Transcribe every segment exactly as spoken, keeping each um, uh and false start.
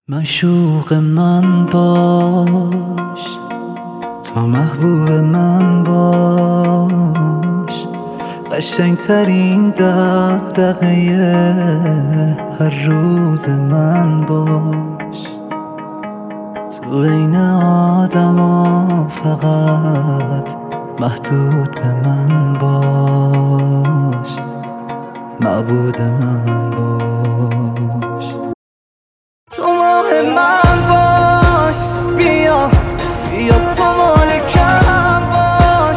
معشوق من باش، تا محبوب من باش، قشنگترین دغدغه هر روز من باش. تو بین آدما فقط محدود به من باش، معبود من باش. تو ماه من باش، بیا بیا تو مالکم باش،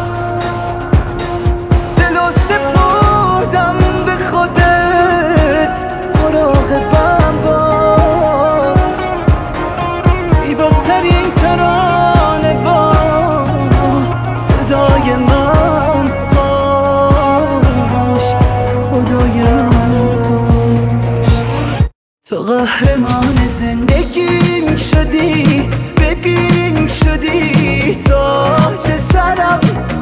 دلو سپردم به خودت، مراقبم باش. زیباترین ترانه با صدای من باش، خدای من باش. تو قهرمان زندگیم شدی، ببین شدی تاج سرم،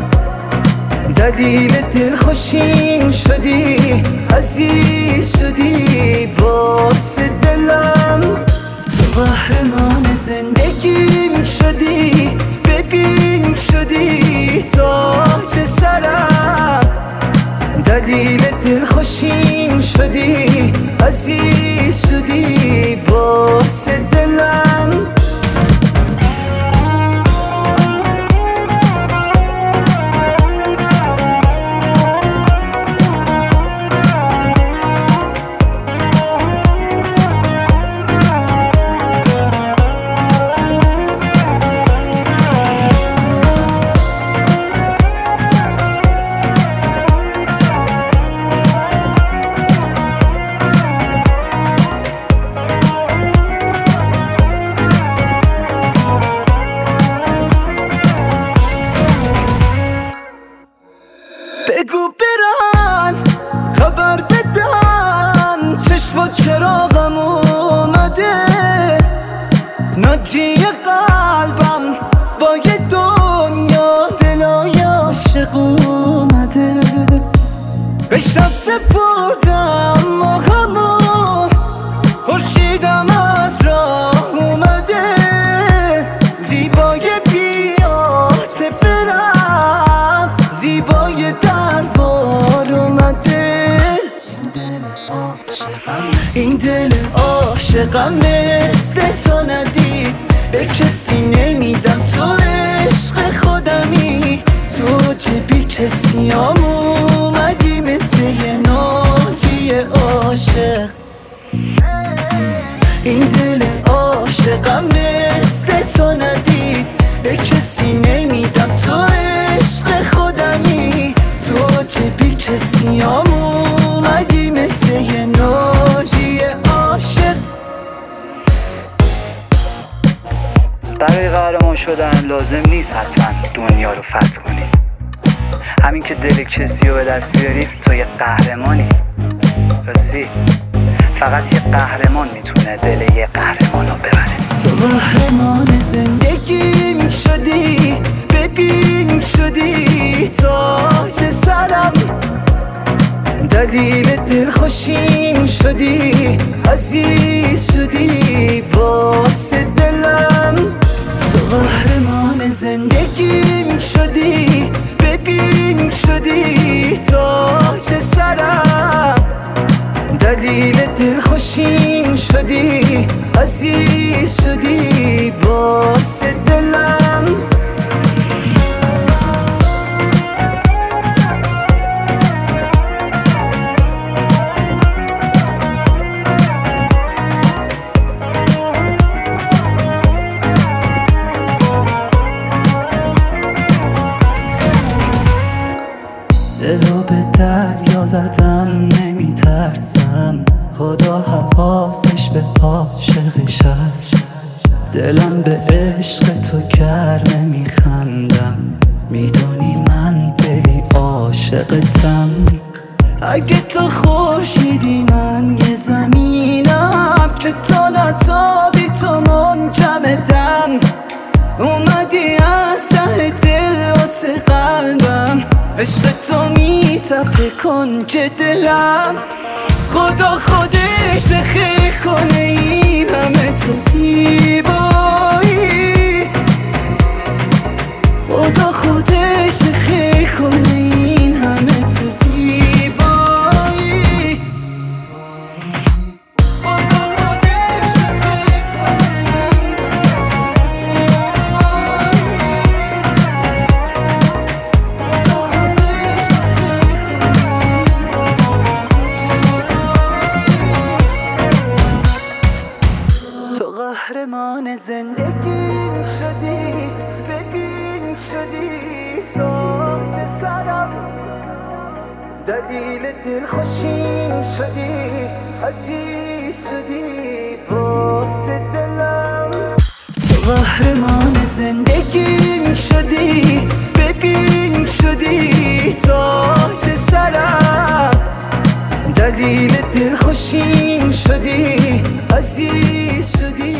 دلیل دلخوشیم شدی، عزیز شدی واسه دلم. تو قهرمان زندگیم شدی، ببین شدی تاج سرم، دلیل دلخوشیم شدی، عزیز شدی واسه دلم. بگو برن خبر بدن، چشم و چراغم اومده، ناجی قلبم با یه دنیا دلای عاشق اومده. به شب سپردم ماهمو، خورشیدم از راه اومده، زیبای بی‌عاطفه رفت، زیبای دربار اومده. این دل عاشقم مثل تو ندید، به کسی نمیدم، تو عشق خودمی، تو جبی کسی هم اومدی مثل یه ناجی عاشق. این دل عاشقم مثل تو ندید، به کسی نمیدم، تو عشق خودمی، تو جبی کسی هم اومدی مثل یه ناجی عاشق. برای قهرمان شدن لازم نیست حتما دنیا رو فتح کنی، همین که دل کسی رو به دست بیاری تو یه قهرمانی. راستی فقط یه قهرمان میتونه دل یه قهرمان رو ببره. تو قهرمان زندگیم شدی، ببین شدی تاج سرم، دلیل دلخوشیم شدی، عزیز شدی واسه دلم. تو قهرمان زندگیم شدی، ببین شدی تاج سرم، دلیل دلخوشیم شدی، عزیز شدی واسه دلم. دلو به دریا زدم نمیترسم، خدا حواسش به عاشقش هست. دلم به عشق تو گرمه میخندم، میدونی من دلی عاشقتم. اگه تو خورشیدی من یه زمینم، که تا نتابی تو منجمدم. اومدی از ته دل واسه قلبم، عشق تو میتپه کنج دلم. خدا خودش به خیر کنه این همه توضیح قهرمان زندگیم شدی، ببین شدی تاج سرم، دلیل دلخوشیم شدی، عزیز شدی واسه دلم. تو قهرمان زندگیم شدی، ببین شدی تاج سرم، دلیل دلخوشیم شدی، عزیز شدی.